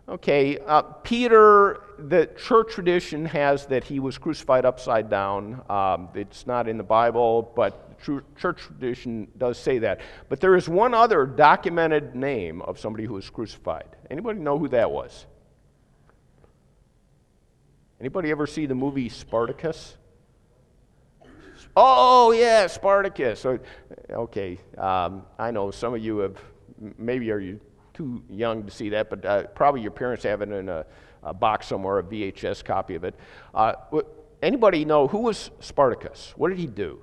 Okay, Peter, the church tradition has that he was crucified upside down. It's not in the Bible, but the church tradition does say that. But there is one other documented name of somebody who was crucified. Anybody know who that was? Anybody ever see the movie Spartacus? Oh, yeah, Spartacus. Okay, I know some of you have, maybe are you too young to see that, but probably your parents have it in a box somewhere, a VHS copy of it. Anybody know who was Spartacus? What did he do?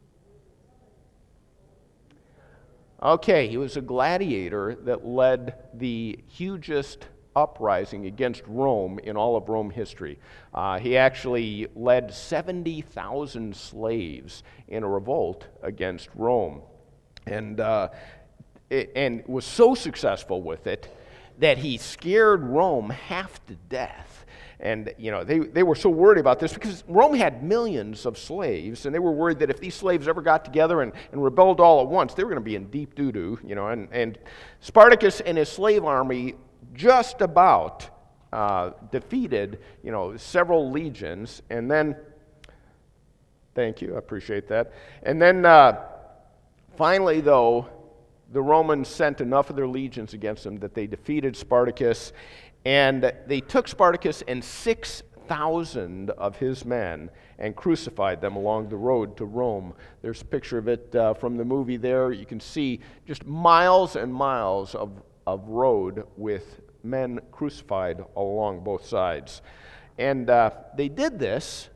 Okay, he was a gladiator that led the hugest uprising against Rome in all of Rome history. He actually led 70,000 slaves in a revolt against Rome. And was so successful with it that he scared Rome half to death. And, you know, they were so worried about this because Rome had millions of slaves, and they were worried that if these slaves ever got together and rebelled all at once, they were going to be in deep doo-doo, you know. And Spartacus and his slave army just about defeated, you know, several legions. And then, thank you, I appreciate that. And then finally, though, the Romans sent enough of their legions against them that they defeated Spartacus, and they took Spartacus and 6,000 of his men and crucified them along the road to Rome. There's a picture of it from the movie there. You can see just miles and miles of road with men crucified along both sides. And they did this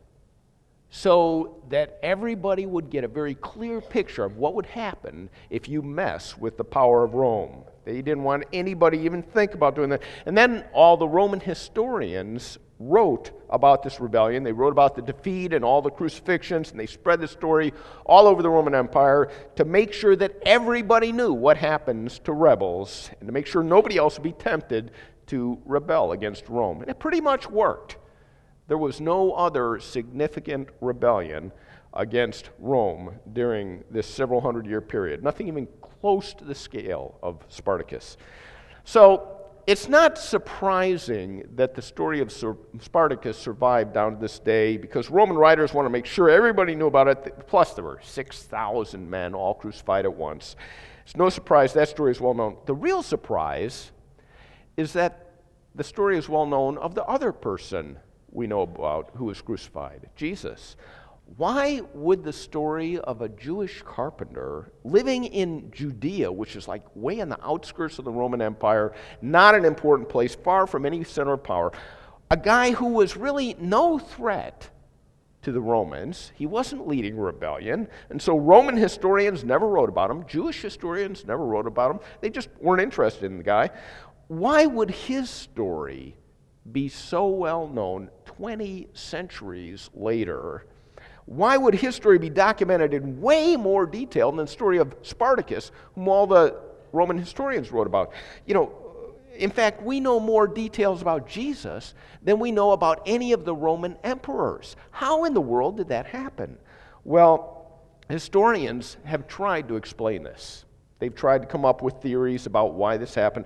so that everybody would get a very clear picture of what would happen if you mess with the power of Rome. They didn't want anybody even think about doing that. And then all the Roman historians wrote about this rebellion. They wrote about the defeat and all the crucifixions, and they spread the story all over the Roman Empire to make sure that everybody knew what happens to rebels and to make sure nobody else would be tempted to rebel against Rome. And it pretty much worked. There was no other significant rebellion against Rome during this several hundred-year period. Nothing even close to the scale of Spartacus. So it's not surprising that the story of Spartacus survived down to this day, because Roman writers want to make sure everybody knew about it. Plus, there were 6,000 men all crucified at once. It's no surprise that story is well known. The real surprise is that the story is well known of the other person we know about who was crucified, Jesus. Why would the story of a Jewish carpenter living in Judea, which is like way on the outskirts of the Roman Empire, not an important place, far from any center of power, a guy who was really no threat to the Romans, he wasn't leading a rebellion, and so Roman historians never wrote about him, Jewish historians never wrote about him, they just weren't interested in the guy. Why would his story be so well known 20 centuries later? Why would his story be documented in way more detail than the story of Spartacus, whom all the Roman historians wrote about? You know, in fact, we know more details about Jesus than we know about any of the Roman emperors. How in the world did that happen? Well, historians have tried to explain this. They've tried to come up with theories about why this happened.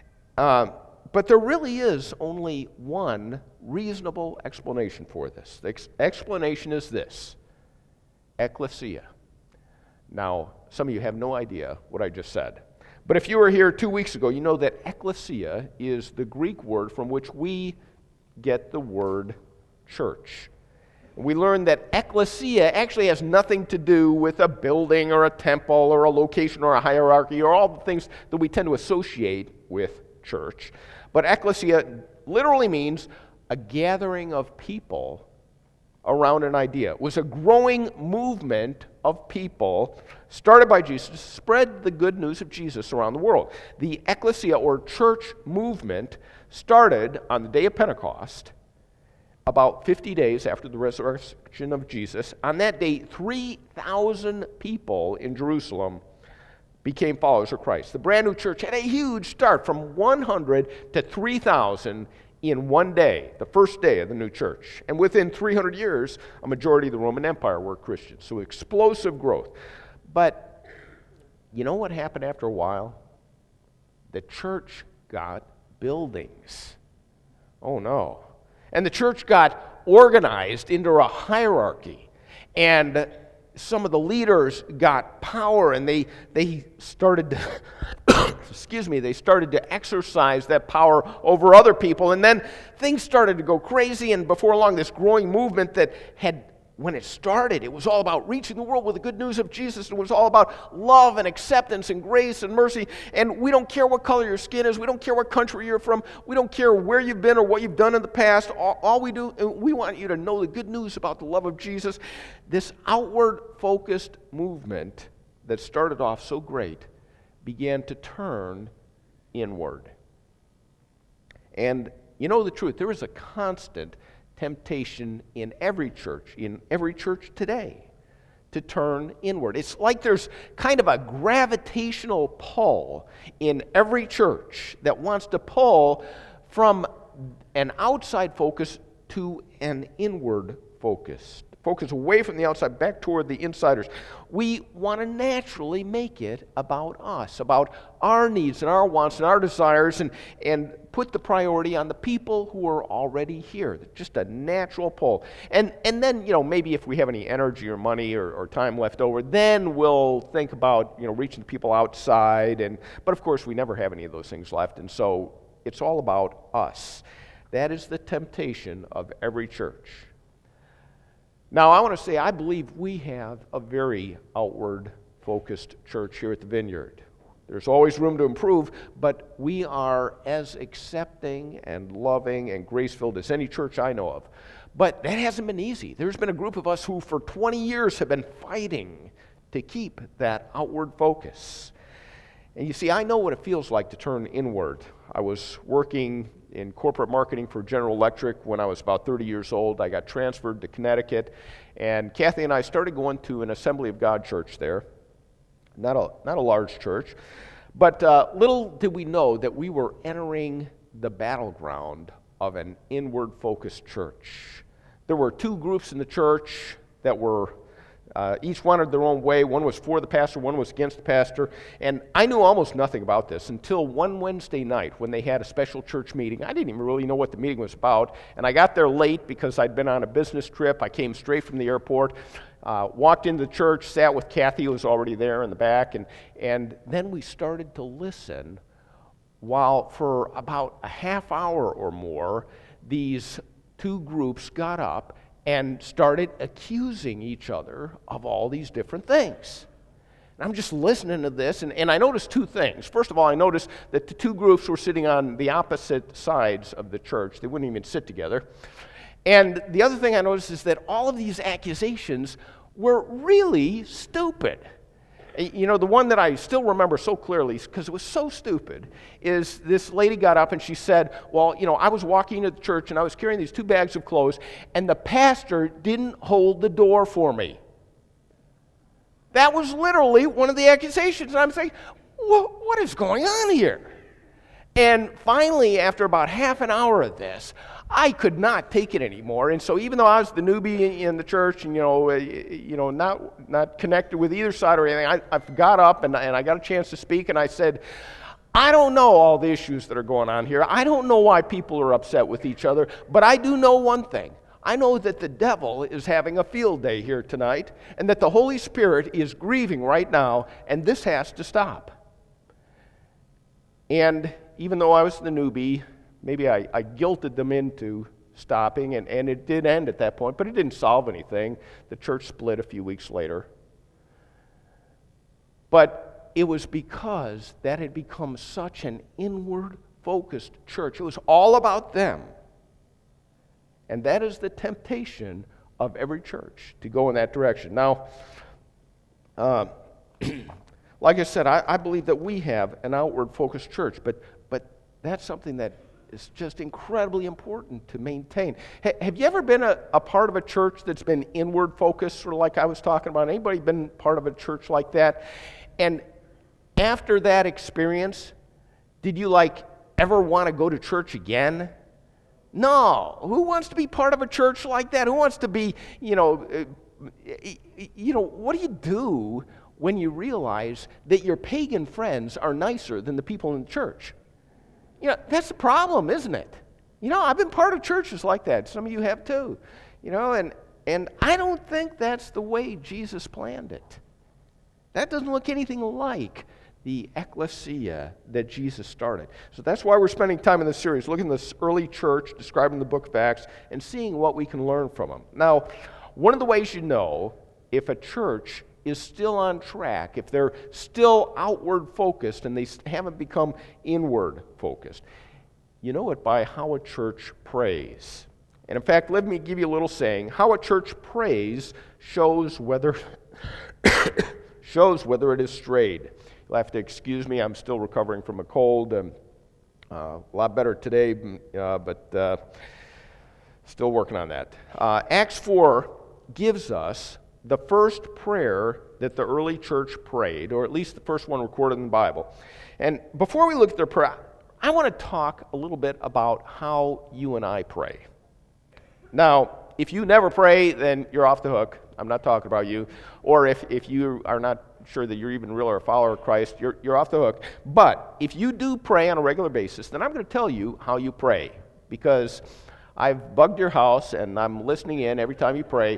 But there really is only one reasonable explanation for this. The explanation is this: ecclesia. Now, some of you have no idea what I just said. But if you were here 2 weeks ago, you know that ecclesia is the Greek word from which we get the word church. We learned that ecclesia actually has nothing to do with a building or a temple or a location or a hierarchy or all the things that we tend to associate with church. But ecclesia literally means a gathering of people around an idea. It was a growing movement of people started by Jesus to spread the good news of Jesus around the world. The ecclesia, or church movement, started on the day of Pentecost, about 50 days after the resurrection of Jesus. On that day, 3,000 people in Jerusalem became followers of Christ. The brand new church had a huge start, from 100 to 3,000 in one day, the first day of the new church. And within 300 years, a majority of the Roman Empire were Christians. So explosive growth. But you know what happened after a while? The church got buildings. Oh no. And the church got organized into a hierarchy. And some of the leaders got power, and they started to, they started to exercise that power over other people. And then things started to go crazy, and before long, this growing movement that had, when it started, it was all about reaching the world with the good news of Jesus. It was all about love and acceptance and grace and mercy. And we don't care what color your skin is. We don't care what country you're from. We don't care where you've been or what you've done in the past. All we do, we want you to know the good news about the love of Jesus. This outward-focused movement that started off so great began to turn inward. And you know the truth, there is a constant temptation in every church today, to turn inward. It's like there's kind of a gravitational pull in every church that wants to pull from an outside focus to an inward focus away from the outside back toward the insiders. We want to naturally make it about us, about our needs and our wants and our desires, and put the priority on the people who are already here. Just a natural pull. And then, maybe if we have any energy or money or time left over, then we'll think about, reaching the people outside. But of course, we never have any of those things left, and so it's all about us. That is the temptation of every church. Now, I want to say, I believe we have a very outward-focused church here at the Vineyard. There's always room to improve, but we are as accepting and loving and grace-filled as any church I know of. But that hasn't been easy. There's been a group of us who for 20 years have been fighting to keep that outward focus. And you see, I know what it feels like to turn inward. I was working in corporate marketing for General Electric when I was about 30 years old. I got transferred to Connecticut, and Kathy and I started going to an Assembly of God church there. Not a large church, but little did we know that we were entering the battleground of an inward-focused church. There were two groups in the church that were each wanted their own way. One was for the pastor, one was against the pastor. And I knew almost nothing about this until one Wednesday night when they had a special church meeting. I didn't even really know what the meeting was about. And I got there late because I'd been on a business trip. I came straight from the airport, walked into the church, sat with Kathy, who was already there in the back. And then we started to listen while for about a half hour or more, these two groups got up and started accusing each other of all these different things. And I'm just listening to this, and I noticed two things. First of all, I noticed that the two groups were sitting on the opposite sides of the church. They wouldn't even sit together. And the other thing I noticed is that all of these accusations were really stupid. The one that I still remember so clearly, because it was so stupid, is this lady got up and she said, well, I was walking into the church and I was carrying these two bags of clothes, and the pastor didn't hold the door for me. That was literally one of the accusations. And I'm saying, what is going on here? And finally, after about half an hour of this, I could not take it anymore. And so even though I was the newbie in the church and, not connected with either side or anything, I got up and I got a chance to speak, and I said, I don't know all the issues that are going on here. I don't know why people are upset with each other, but I do know one thing. I know that the devil is having a field day here tonight, and that the Holy Spirit is grieving right now, and this has to stop. And even though I was the newbie, maybe I guilted them into stopping, and it did end at that point, but it didn't solve anything. The church split a few weeks later. But it was because that had become such an inward-focused church. It was all about them. And that is the temptation of every church, to go in that direction. Now, like I said, I believe that we have an outward-focused church, but that's something that is just incredibly important to maintain. Have you ever been a part of a church that's been inward-focused, sort of like I was talking about? Anybody been part of a church like that? And after that experience, did you ever want to go to church again? No. Who wants to be part of a church like that? Who wants to be, what do you do when you realize that your pagan friends are nicer than the people in the church? That's the problem, isn't it? I've been part of churches like that. Some of you have too. And I don't think that's the way Jesus planned it. That doesn't look anything like the ecclesia that Jesus started. So that's why we're spending time in this series, looking at this early church, describing the book of Acts, and seeing what we can learn from them. Now, one of the ways you know if a church is still on track, if they're still outward focused and they haven't become inward focused, you know it by how a church prays. And in fact, let me give you a little saying. How a church prays shows whether it is strayed. You'll have to excuse me, I'm still recovering from a cold. A lot better today, but still working on that. Acts 4 gives us the first prayer that the early church prayed, or at least the first one recorded in the Bible. And before we look at their prayer, I want to talk a little bit about how you and I pray. Now, if you never pray, then you're off the hook. I'm not talking about you. Or if you are not sure that you're even real or a follower of Christ, you're off the hook. But if you do pray on a regular basis, then I'm going to tell you how you pray. Because I've bugged your house and I'm listening in every time you pray.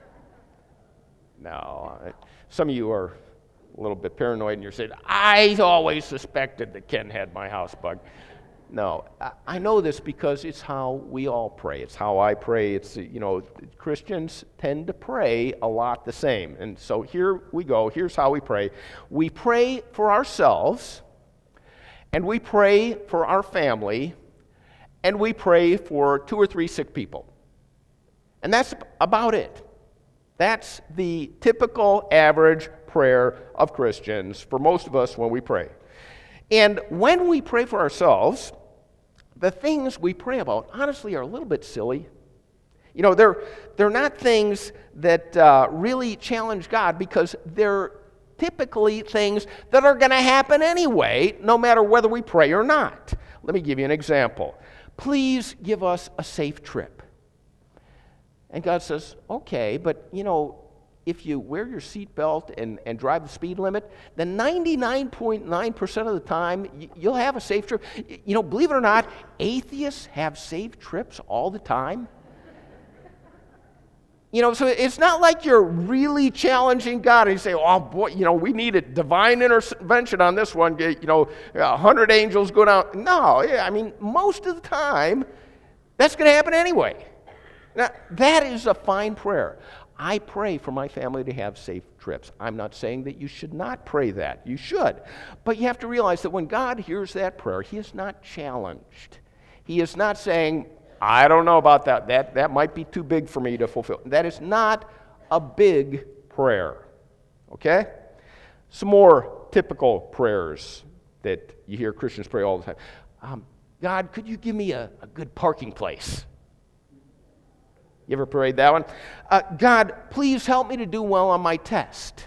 Now, some of you are a little bit paranoid and you're saying, I always suspected that Ken had my house bugged. No, I know this because it's how we all pray. It's how I pray. It's, Christians tend to pray a lot the same. And so here we go. Here's how we pray. We pray for ourselves, and we pray for our family, and we pray for 2 or 3 sick people. And that's about it. That's the typical average prayer of Christians for most of us when we pray. And when we pray for ourselves, the things we pray about, honestly, are a little bit silly. They're not things that really challenge God because they're typically things that are going to happen anyway, no matter whether we pray or not. Let me give you an example. Please give us a safe trip. And God says, okay, but if you wear your seatbelt and drive the speed limit, then 99.9% of the time, you'll have a safe trip. Believe it or not, atheists have safe trips all the time. So it's not like you're really challenging God and you say, oh boy, we need a divine intervention on this one. 100 angels go down. No, most of the time, that's going to happen anyway. Now, that is a fine prayer. I pray for my family to have safe trips. I'm not saying that you should not pray that. You should. But you have to realize that when God hears that prayer, He is not challenged. He is not saying, I don't know about that. That might be too big for me to fulfill. That is not a big prayer. Okay? Some more typical prayers that you hear Christians pray all the time. God, could you give me a good parking place? You ever prayed that one? God, please help me to do well on my test.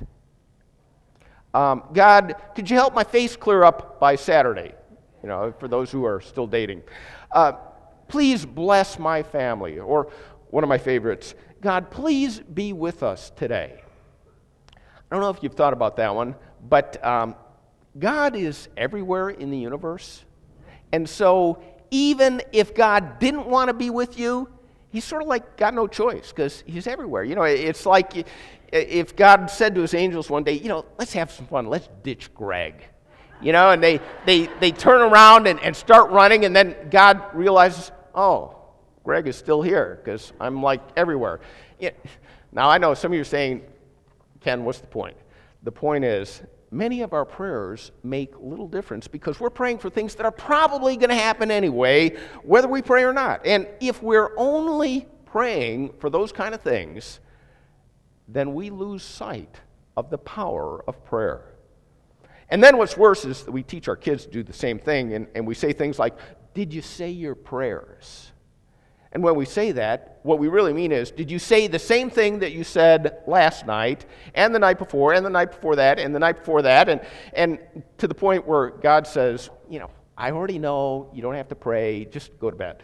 God, could you help my face clear up by Saturday? For those who are still dating. Please bless my family. Or one of my favorites, God, please be with us today. I don't know if you've thought about that one, but God is everywhere in the universe. And so even if God didn't want to be with you, He's sort of like got no choice because He's everywhere. It's like if God said to His angels one day, let's have some fun. Let's ditch Greg. And they turn around and start running, and then God realizes, oh, Greg is still here because I'm like everywhere. Now, I know some of you are saying, Ken, what's the point? The point is, many of our prayers make little difference because we're praying for things that are probably going to happen anyway, whether we pray or not. And if we're only praying for those kind of things, then we lose sight of the power of prayer. And then what's worse is that we teach our kids to do the same thing, and we say things like, did you say your prayers? And when we say that, what we really mean is, did you say the same thing that you said last night, and the night before, and the night before that, and the night before that, and to the point where God says, I already know, you don't have to pray, just go to bed.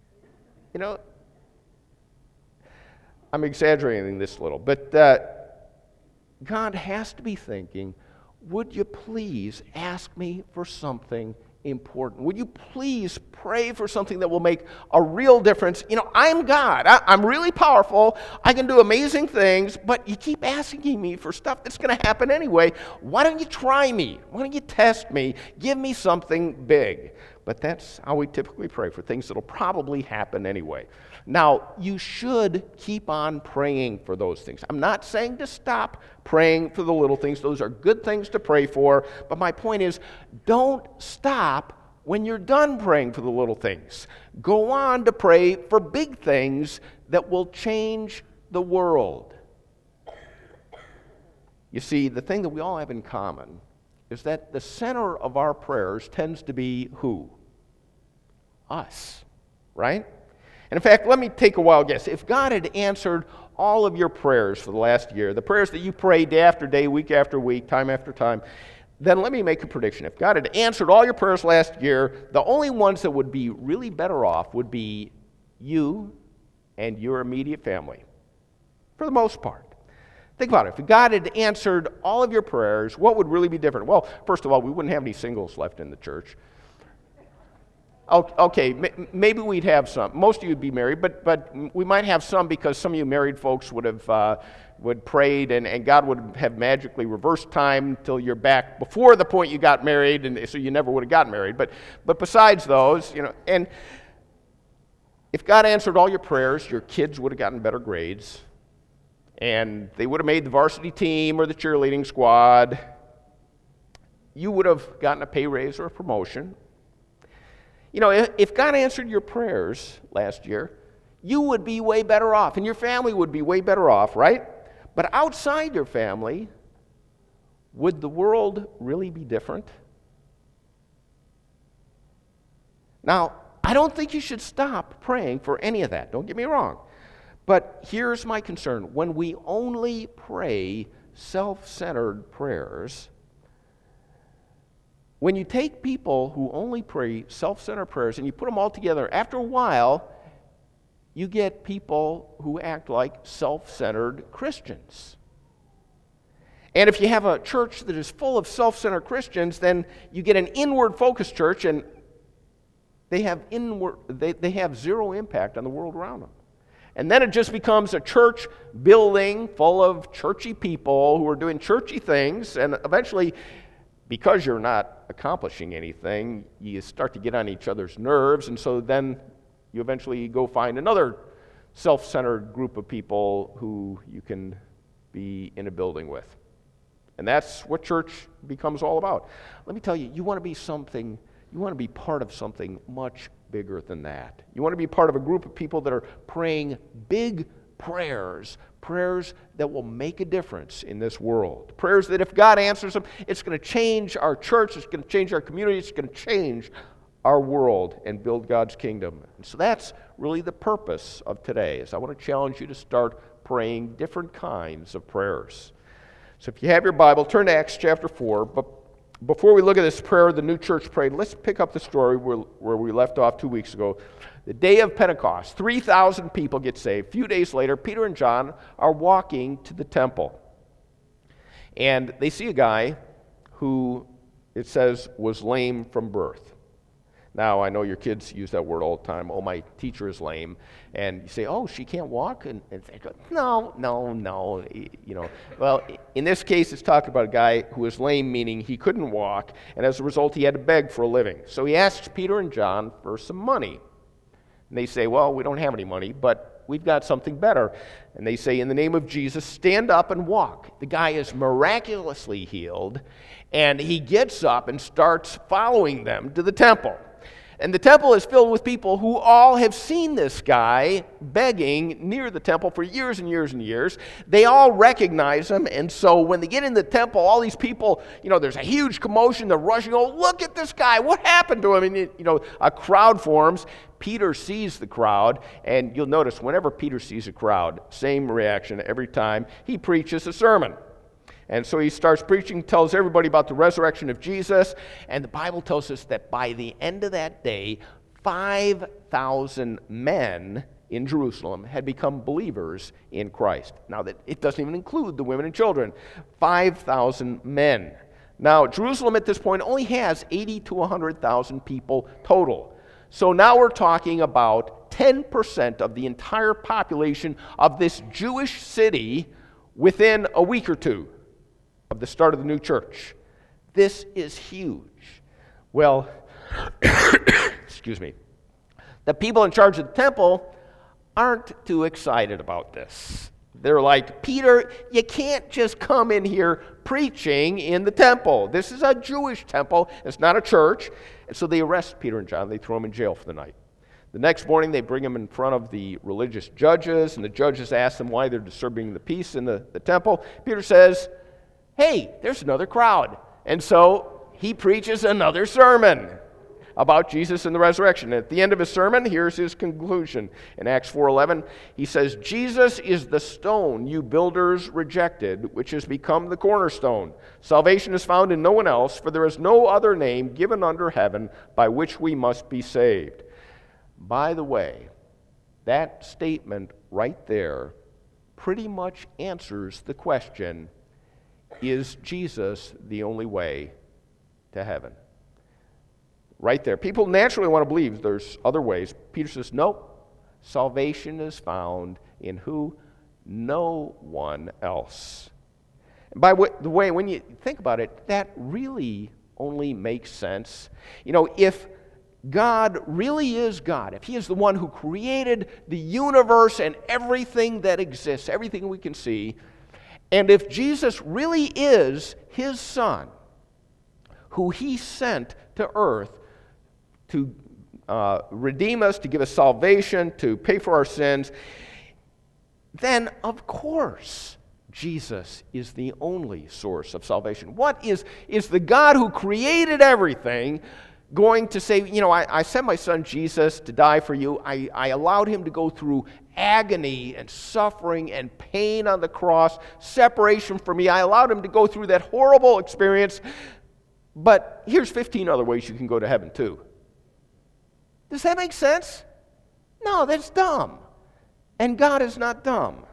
I'm exaggerating this a little, but God has to be thinking, would you please ask me for something important. Would you please pray for something that will make a real difference? You know, I'm God. I'm really powerful. I can do amazing things, but you keep asking me for stuff that's going to happen anyway. Why don't you try me? Why don't you test me? Give me something big. But that's how we typically pray, for things that'll probably happen anyway. Now, you should keep on praying for those things. I'm not saying to stop praying for the little things. Those are good things to pray for. But my point is, don't stop when you're done praying for the little things. Go on to pray for big things that will change the world. You see, the thing that we all have in common is that the center of our prayers tends to be who? Us, right? And in fact, let me take a wild guess. If God had answered all of your prayers for the last year, the prayers that you prayed day after day, week after week, time after time, then let me make a prediction. If God had answered all your prayers last year, the only ones that would be really better off would be you and your immediate family, for the most part. Think about it. If God had answered all of your prayers, what would really be different? Well, first of all, we wouldn't have any singles left in the church. Okay, maybe we'd have some. Most of you would be married, but we might have some, because some of you married folks would have prayed, and God would have magically reversed time till you're back before the point you got married, and so you never would have gotten married. But besides those, you know, and if God answered all your prayers, your kids would have gotten better grades, and they would have made the varsity team or the cheerleading squad. You would have gotten a pay raise or a promotion. You know, if God answered your prayers last year, you would be way better off, and your family would be way better off, right? But outside your family, would the world really be different? Now, I don't think you should stop praying for any of that. Don't get me wrong. But here's my concern. When we only pray self-centered prayers, when you take people who only pray self-centered prayers and you put them all together, after a while, you get people who act like self-centered Christians. And if you have a church that is full of self-centered Christians, then you get an inward-focused church, and they have zero impact on the world around them. And then it just becomes a church building full of churchy people who are doing churchy things, and eventually, because you're not accomplishing anything, you start to get on each other's nerves, and so then you eventually go find another self-centered group of people who you can be in a building with. And that's what church becomes all about. Let me tell you, you want to be part of something much bigger than that. You want to be part of a group of people that are praying big prayers that will make a difference in this world. Prayers that if God answers them, it's going to change our church, it's going to change our community, it's going to change our world and build God's kingdom. And so that's really the purpose of today, is I want to challenge you to start praying different kinds of prayers. So if you have your Bible, turn to Acts chapter 4. But before we look at this prayer the new church prayed, let's pick up the story where we left off 2 weeks ago. The day of Pentecost, 3,000 people get saved. A few days later, Peter and John are walking to the temple. And they see a guy who, it says, was lame from birth. Now, I know your kids use that word all the time. Oh, my teacher is lame. And you say, oh, she can't walk? And they go, no. You know, well, in this case, it's talking about a guy who was lame, meaning he couldn't walk. And as a result, he had to beg for a living. So he asks Peter and John for some money. And they say, well, we don't have any money, but we've got something better. And they say, in the name of Jesus, stand up and walk. The guy is miraculously healed. And he gets up and starts following them to the temple. And the temple is filled with people who all have seen this guy begging near the temple for years and years and years. They all recognize him, and so when they get in the temple, all these people, you know, there's a huge commotion. They're rushing, oh, look at this guy. What happened to him? And, you know, a crowd forms. Peter sees the crowd, and you'll notice whenever Peter sees a crowd, same reaction every time. He preaches a sermon. And so he starts preaching, tells everybody about the resurrection of Jesus, and the Bible tells us that by the end of that day, 5,000 men in Jerusalem had become believers in Christ. Now, that it doesn't even include the women and children. 5,000 men. Now, Jerusalem at this point only has 80 to 100,000 people total. So now we're talking about 10% of the entire population of this Jewish city within a week or two of the start of the new church. This is huge. Well, excuse me. The people in charge of the temple aren't too excited about this. They're like, Peter, you can't just come in here preaching in the temple. This is a Jewish temple. It's not a church. And so they arrest Peter and John. They throw them in jail for the night. The next morning, they bring them in front of the religious judges, and the judges ask them why they're disturbing the peace in the temple. Peter says, hey, there's another crowd. And so he preaches another sermon about Jesus and the resurrection. At the end of his sermon, here's his conclusion. In Acts 4:11, he says, Jesus is the stone you builders rejected, which has become the cornerstone. Salvation is found in no one else, for there is no other name given under heaven by which we must be saved. By the way, that statement right there pretty much answers the question, is Jesus the only way to heaven? Right there. People naturally want to believe there's other ways. Peter says, nope. Salvation is found in who? No one else. And by the way, when you think about it, that really only makes sense. You know, if God really is God, if He is the one who created the universe and everything that exists, everything we can see, and if Jesus really is His Son, who He sent to earth to redeem us, to give us salvation, to pay for our sins, then of course Jesus is the only source of salvation. What is the God who created everything going to say, you know, I sent my son Jesus to die for you. I allowed him to go through agony and suffering and pain on the cross, separation from me. I allowed him to go through that horrible experience. But here's 15 other ways you can go to heaven too. Does that make sense? No, that's dumb. And God is not dumb.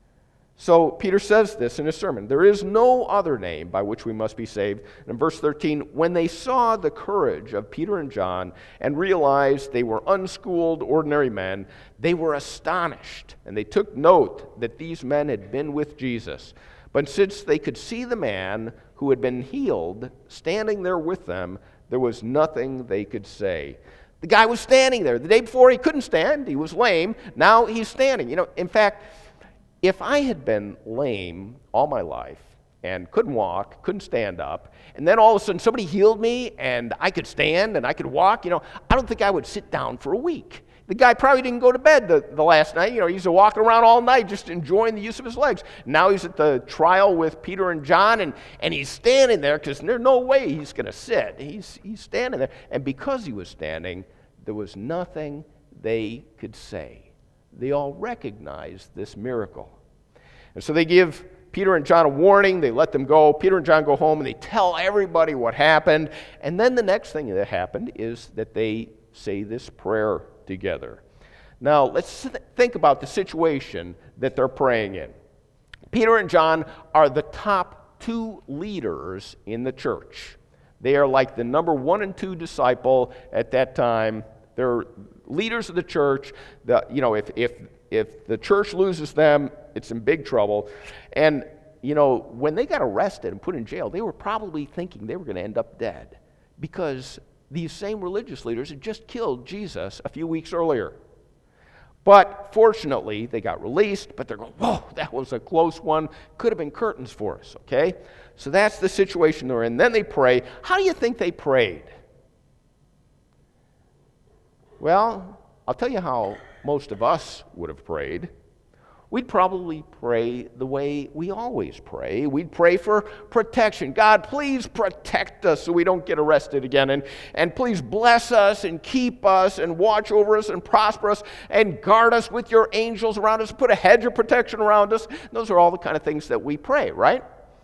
So Peter says this in his sermon, there is no other name by which we must be saved. And in verse 13, when they saw the courage of Peter and John and realized they were unschooled, ordinary men, they were astonished. And they took note that these men had been with Jesus. But since they could see the man who had been healed standing there with them, there was nothing they could say. The guy was standing there. The day before he couldn't stand. He was lame. Now he's standing. You know, in fact, if I had been lame all my life and couldn't walk, couldn't stand up, and then all of a sudden somebody healed me and I could stand and I could walk, you know, I don't think I would sit down for a week. The guy probably didn't go to bed the last night. You know, he's walking around all night just enjoying the use of his legs. Now he's at the trial with Peter and John, and he's standing there because there's no way he's going to sit. He's standing there. And because he was standing, there was nothing they could say. They all recognized this miracle. And so they give Peter and John a warning. They let them go. Peter and John go home, and they tell everybody what happened. And then the next thing that happened is that they say this prayer together. Now, let's think about the situation that they're praying in. Peter and John are the top two leaders in the church. They are like the number 1 and 2 disciple at that time. They're leaders of the church. You know, if the church loses them, it's in big trouble. And, you know, when they got arrested and put in jail, they were probably thinking they were going to end up dead because these same religious leaders had just killed Jesus a few weeks earlier. But fortunately, they got released, but they're going, whoa, that was a close one. Could have been curtains for us, okay? So that's the situation they're in. Then they pray. How do you think they prayed? Well, I'll tell you how most of us would have prayed. We'd probably pray the way we always pray. We'd pray for protection. God, please protect us so we don't get arrested again. And please bless us and keep us and watch over us and prosper us and guard us with your angels around us. Put a hedge of protection around us. Those are all the kind of things that we pray, right?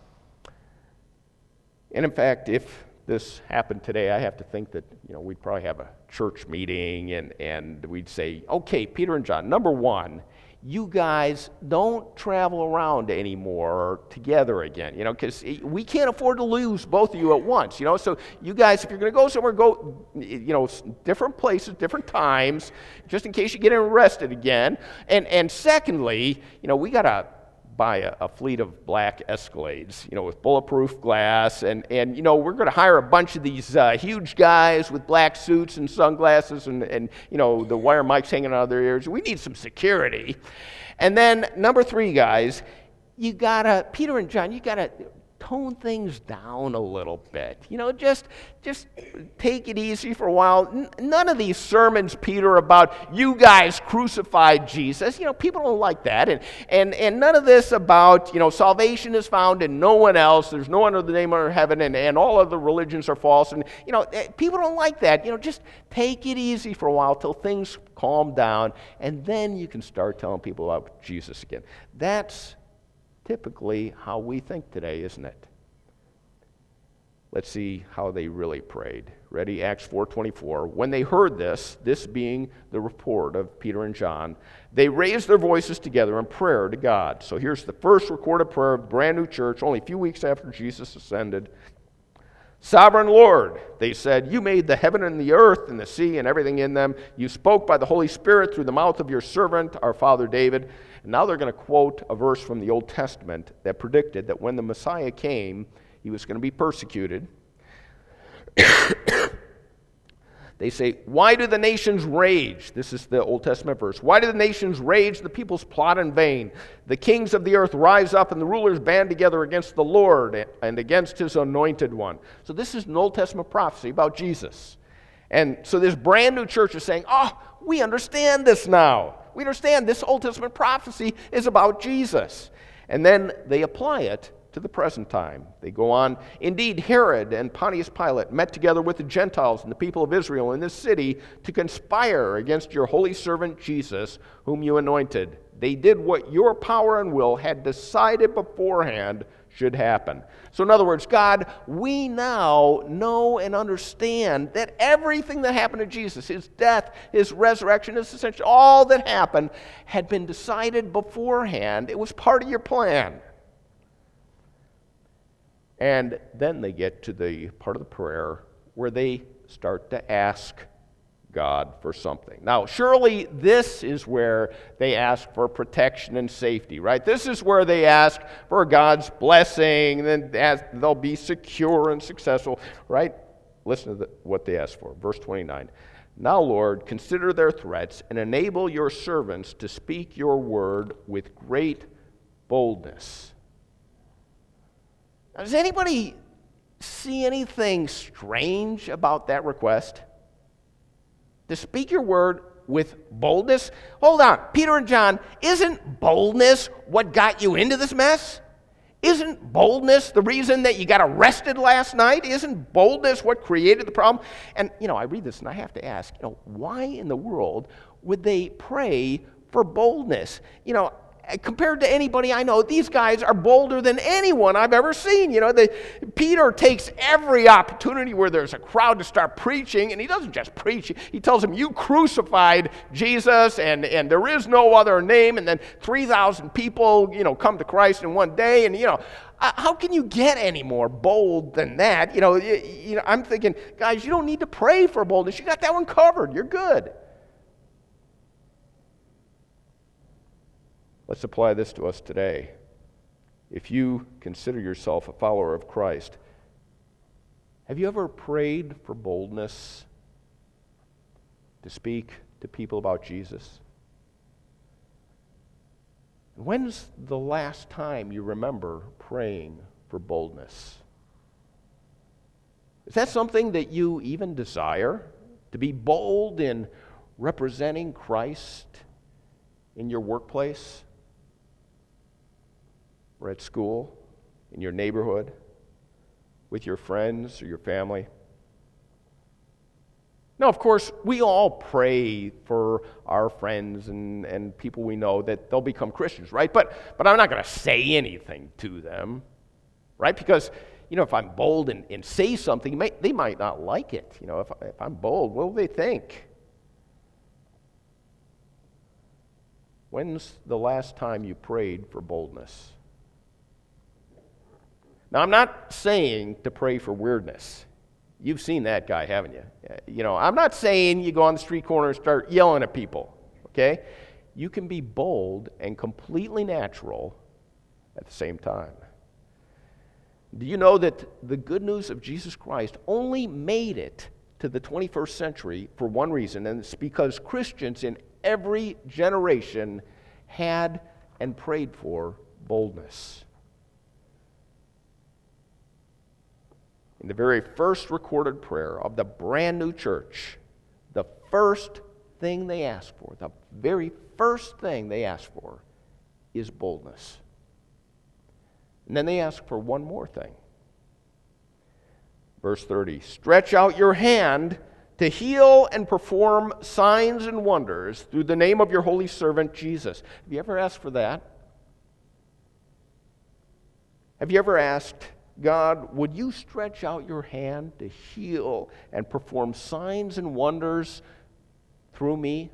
And in fact, if this happened today, I have to think that, you know, we'd probably have a church meeting and we'd say, okay, Peter and John, number 1, you guys don't travel around anymore together again, because we can't afford to lose both of you at once, So you guys, if you're going to go somewhere, go, different places, different times, just in case you get arrested again. And secondly, we got to buy a fleet of black Escalades, with bulletproof glass, and we're going to hire a bunch of these huge guys with black suits and sunglasses and the wire mics hanging out of their ears. We need some security. And then number 3, guys, Peter and John, you gotta tone things down a little bit. Just take it easy for a while. None of these sermons, Peter, about you guys crucified Jesus. People don't like that. And none of this about, salvation is found in no one else. There's no one under the name under heaven, and all other religions are false. And, people don't like that. Just take it easy for a while till things calm down, and then you can start telling people about Jesus again. That's typically how we think today, isn't it? Let's see how they really prayed. Ready? Acts 4:24. When they heard this being the report of Peter and John, they raised their voices together in prayer to God. So here's the first recorded prayer of the brand new church, only a few weeks after Jesus ascended. Sovereign Lord, they said, you made the heaven and the earth and the sea and everything in them. You spoke by the Holy Spirit through the mouth of your servant, our father David. And now they're going to quote a verse from the Old Testament that predicted that when the Messiah came, he was going to be persecuted. They say, why do the nations rage? This is the Old Testament verse. Why do the nations rage? The peoples plot in vain. The kings of the earth rise up and the rulers band together against the Lord and against his anointed one. So this is an Old Testament prophecy about Jesus. And so this brand new church is saying, we understand this now. We understand this Old Testament prophecy is about Jesus. And then they apply it to the present time. They go on, indeed, Herod and Pontius Pilate met together with the Gentiles and the people of Israel in this city to conspire against your holy servant Jesus, whom you anointed. They did what your power and will had decided beforehand should happen. So in other words, God, we now know and understand that everything that happened to Jesus, his death, his resurrection, his ascension, all that happened had been decided beforehand. It was part of your plan. And then they get to the part of the prayer where they start to ask God for something. Now, surely this is where they ask for protection and safety, right? This is where they ask for God's blessing, and then they'll be secure and successful, right? Listen to what they ask for. Verse 29. Now, Lord, consider their threats and enable your servants to speak your word with great boldness. Now, does anybody see anything strange about that request? To speak your word with boldness? Hold on, Peter and John, isn't boldness what got you into this mess? Isn't boldness the reason that you got arrested last night? Isn't boldness what created the problem? And, I read this and I have to ask, why in the world would they pray for boldness? Compared to anybody I know, these guys are bolder than anyone I've ever seen. Peter takes every opportunity where there's a crowd to start preaching, and he doesn't just preach. He tells them, you crucified Jesus, and there is no other name, and then 3,000 people, come to Christ in one day, and, how can you get any more bold than that? I'm thinking, guys, you don't need to pray for boldness. You got that one covered. You're good. Let's apply this to us today. If you consider yourself a follower of Christ, have you ever prayed for boldness to speak to people about Jesus? When's the last time you remember praying for boldness? Is that something that you even desire? To be bold in representing Christ in your workplace? Or at school, in your neighborhood, with your friends or your family? Now, of course, we all pray for our friends and people we know that they'll become Christians, right? But I'm not going to say anything to them, right? Because, if I'm bold and say something, they might not like it. If I'm bold, what will they think? When's the last time you prayed for boldness? Now, I'm not saying to pray for weirdness. You've seen that guy, haven't you? I'm not saying you go on the street corner and start yelling at people, okay? You can be bold and completely natural at the same time. Do you know that the good news of Jesus Christ only made it to the 21st century for one reason, and it's because Christians in every generation had and prayed for boldness. In the very first recorded prayer of the brand new church, the first thing they ask for, the very first thing they ask for is boldness. And then they ask for one more thing. Verse 30, stretch out your hand to heal and perform signs and wonders through the name of your holy servant Jesus. Have you ever asked for that? Have you ever asked, God, would you stretch out your hand to heal and perform signs and wonders through me?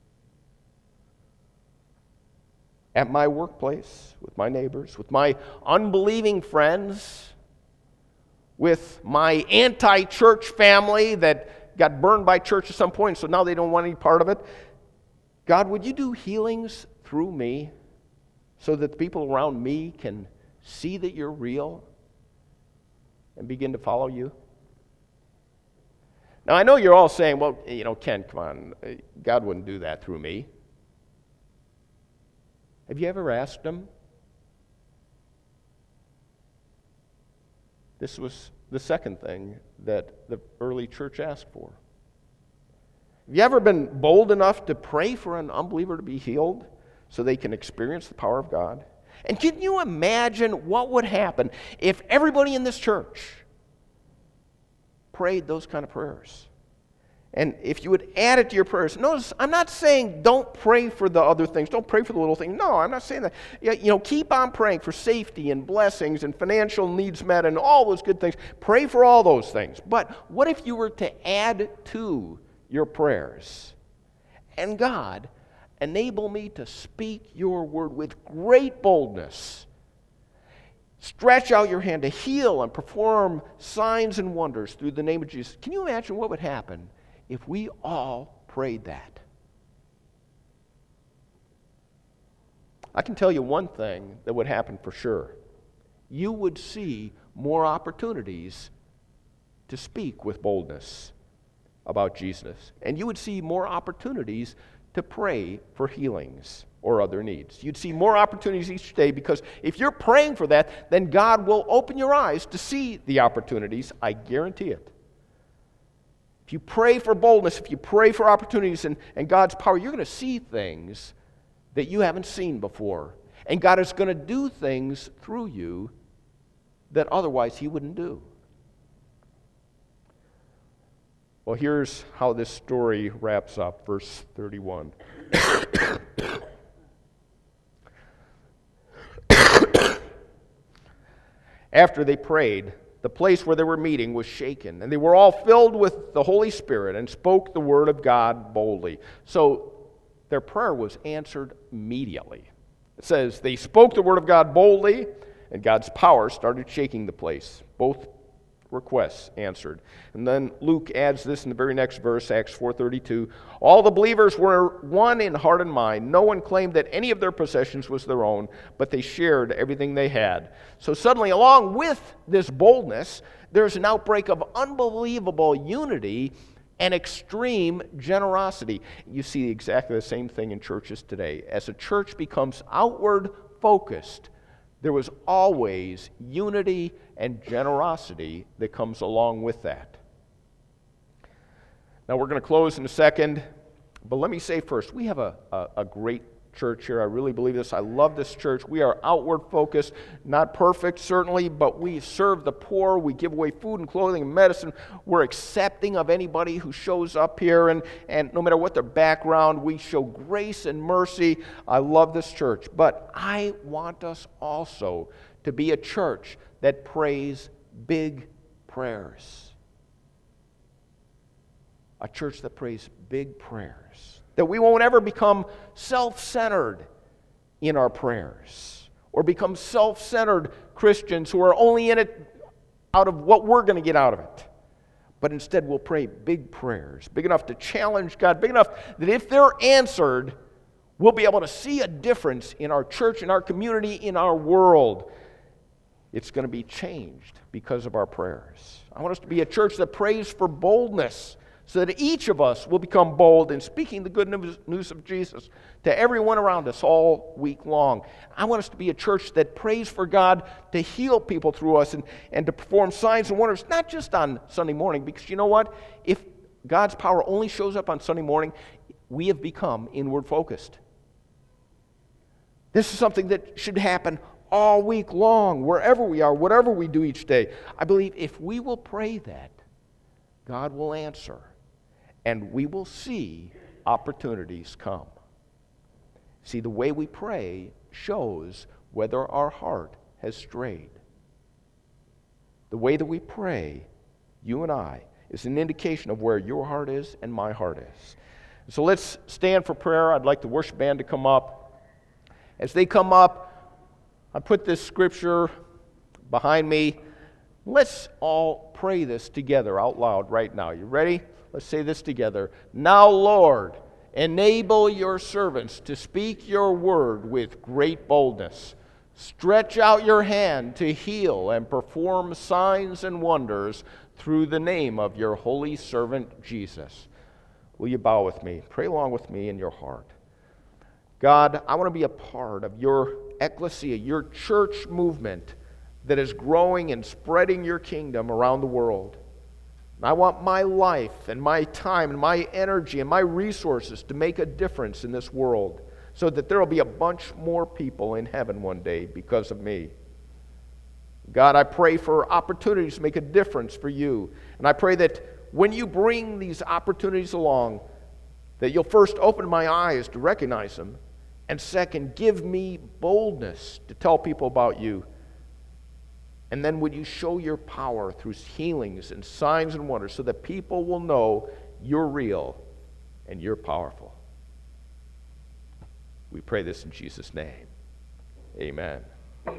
At my workplace, with my neighbors, with my unbelieving friends, with my anti-church family that got burned by church at some point, so now they don't want any part of it. God, would you do healings through me so that the people around me can see that you're real and begin to follow you? Now, I know you're all saying, well, Ken, come on, God wouldn't do that through me. Have you ever asked him? This was the second thing that the early church asked for. Have you ever been bold enough to pray for an unbeliever to be healed so they can experience the power of God? And can you imagine what would happen if everybody in this church prayed those kind of prayers? And if you would add it to your prayers, notice, I'm not saying don't pray for the other things, don't pray for the little things. No, I'm not saying that. Keep on praying for safety and blessings and financial needs met and all those good things. Pray for all those things. But what if you were to add to your prayers, and God, enable me to speak your word with great boldness. Stretch out your hand to heal and perform signs and wonders through the name of Jesus. Can you imagine what would happen if we all prayed that? I can tell you one thing that would happen for sure. You would see more opportunities to speak with boldness about Jesus. And you would see more opportunities to pray for healings or other needs. You'd see more opportunities each day, because if you're praying for that, then God will open your eyes to see the opportunities. I guarantee it. If you pray for boldness, if you pray for opportunities and God's power, you're going to see things that you haven't seen before. And God is going to do things through you that otherwise He wouldn't do. Well, here's how this story wraps up, verse 31. After they prayed, the place where they were meeting was shaken, and they were all filled with the Holy Spirit and spoke the word of God boldly. So their prayer was answered immediately. It says they spoke the word of God boldly, and God's power started shaking the place. Both requests answered. And then Luke adds this in the very next verse, Acts 4:32. All the believers were one in heart and mind. No one claimed that any of their possessions was their own, but they shared everything they had. So suddenly, along with this boldness, there's an outbreak of unbelievable unity and extreme generosity. You see exactly the same thing in churches today. As a church becomes outward focused, there was always unity and generosity that comes along with that. Now, we're going to close in a second, but let me say first, we have a great church here. I really believe this. I love this church. We are outward focused, not perfect, certainly, but we serve the poor. We give away food and clothing and medicine. We're accepting of anybody who shows up here, and no matter what their background, we show grace and mercy. I love this church, but I want us also to be a church that prays big prayers. A church that prays big prayers, that we won't ever become self-centered in our prayers or become self-centered Christians who are only in it out of what we're going to get out of it. But instead we'll pray big prayers, big enough to challenge God, big enough that if they're answered, we'll be able to see a difference in our church, in our community, in our world. It's going to be changed because of our prayers. I want us to be a church that prays for boldness so that each of us will become bold in speaking the good news of Jesus to everyone around us all week long. I want us to be a church that prays for God to heal people through us and to perform signs and wonders, not just on Sunday morning, because you know what? If God's power only shows up on Sunday morning, we have become inward focused. This is something that should happen all week long, wherever we are, whatever we do each day. I believe if we will pray that, God will answer, and we will see opportunities come. See, the way we pray shows whether our heart has strayed. The way that we pray, you and I, is an indication of where your heart is and my heart is. So let's stand for prayer. I'd like the worship band to come up. As they come up, I put this scripture behind me. Let's all pray this together out loud right now. You ready? Let's say this together. Now, Lord, enable your servants to speak your word with great boldness. Stretch out your hand to heal and perform signs and wonders through the name of your holy servant Jesus. Will you bow with me? Pray along with me in your heart. God, I want to be a part of your ecclesia, your church movement that is growing and spreading your kingdom around the world. I want my life and my time and my energy and my resources to make a difference in this world so that there will be a bunch more people in heaven one day because of me. God, I pray for opportunities to make a difference for you. And I pray that when you bring these opportunities along, that you'll first open my eyes to recognize them, and second, give me boldness to tell people about you. And then would you show your power through healings and signs and wonders so that people will know you're real and you're powerful. We pray this in Jesus' name. Amen.